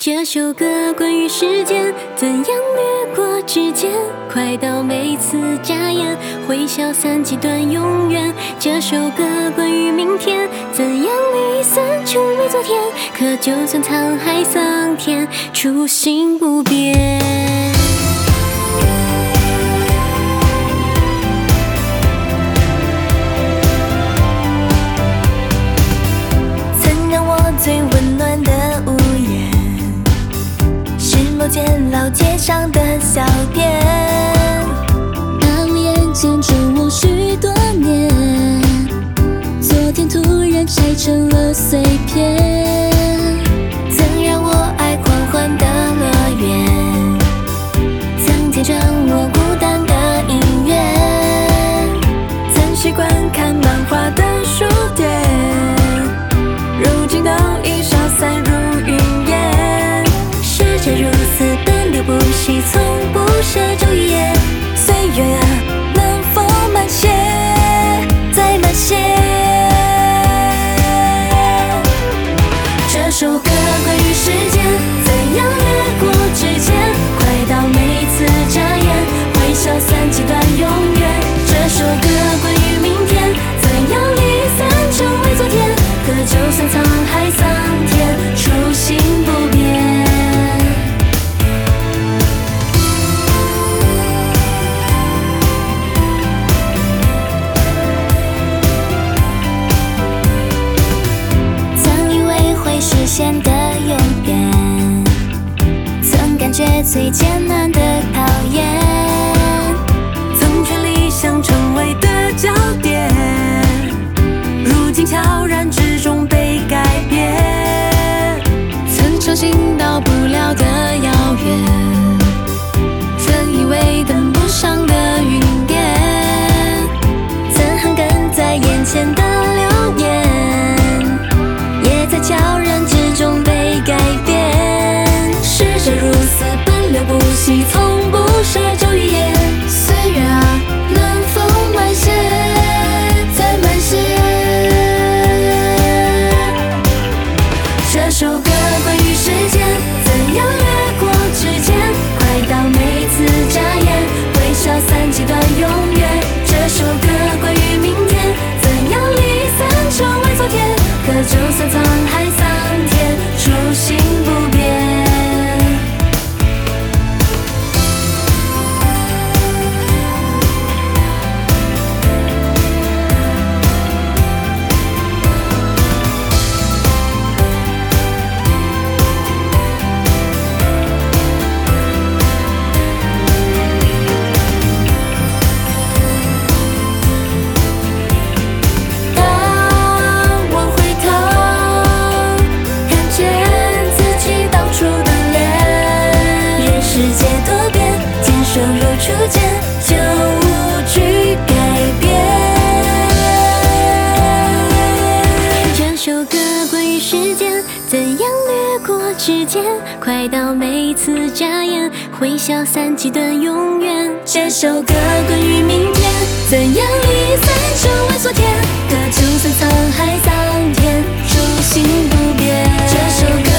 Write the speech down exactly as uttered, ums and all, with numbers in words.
这首歌关于时间，怎样掠过指尖，快到每次眨眼，会消散几段永远。这首歌关于明天，怎样离散成为昨天，可就算沧海桑田，初心不变。曾让我最温暖的屋檐，是某间老街上的小店，它无言见证我许多年，昨天突然拆成了碎片。曾让我爱狂欢的乐园，曾填成我孤单的音乐，曾习惯看漫画的书店，如今都已消散如云烟。世界如此奔流不息，从不奢求一夜。岁月啊，能否慢些，再慢些？这首歌关于时间，怎样掠过指尖，快到每次眨眼，会消散几段永远。这首歌关于明天，怎样离散成为昨天，可就算沧海桑田，初心不变。曾以为会实现的永远，曾感觉最艰难的考验，曾劝理想成为的焦点，如今悄然之中被改变。曾相信到不了的遥远，曾以为登不上的云巅，曾恨跟在眼前的流年，也在悄然之中被改变。世界如此奔流不息，从不奢求一夜。岁月啊，能否慢些，再慢些？这首歌关于时间，怎样掠过指尖，快到每次眨眼，会消散几段永远。这首歌关于明天，怎样离散成为昨天，可就算沧海桑田，初心不变。初见就无惧改变。这首歌关于时间，怎样掠过指尖，快到每次眨眼，会消散几段永远。这首歌关于明天，怎样离散成为昨天，可就算沧海桑田，初心不变。这首歌